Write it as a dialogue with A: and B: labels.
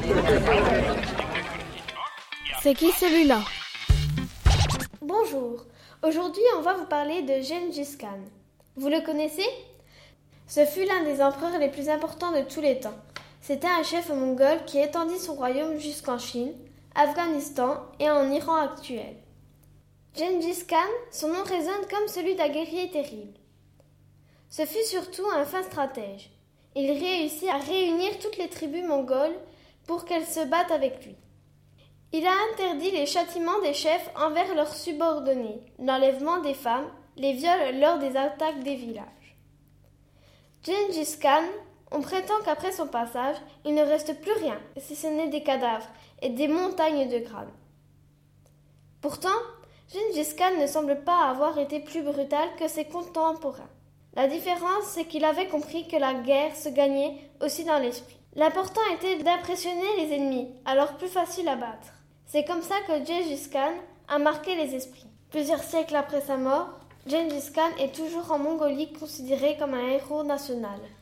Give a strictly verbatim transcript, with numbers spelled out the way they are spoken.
A: C'est qui celui-là?
B: Bonjour, aujourd'hui on va vous parler de Gengis Khan. Vous le connaissez? Ce fut l'un des empereurs les plus importants de tous les temps. C'était un chef mongol qui étendit son royaume jusqu'en Chine, Afghanistan et en Iran actuel. Gengis Khan, son nom résonne comme celui d'un guerrier terrible. Ce fut surtout un fin stratège. Il réussit à réunir toutes les tribus mongoles pour qu'elles se battent avec lui. Il a interdit les châtiments des chefs envers leurs subordonnés, l'enlèvement des femmes, les viols lors des attaques des villages. Gengis Khan, on prétend qu'après son passage, il ne reste plus rien, si ce n'est des cadavres et des montagnes de crânes. Pourtant, Gengis Khan ne semble pas avoir été plus brutal que ses contemporains. La différence, c'est qu'il avait compris que la guerre se gagnait aussi dans l'esprit. L'important était d'impressionner les ennemis, alors plus facile à battre. C'est comme ça que Gengis Khan a marqué les esprits. Plusieurs siècles après sa mort, Gengis Khan est toujours en Mongolie considéré comme un héros national.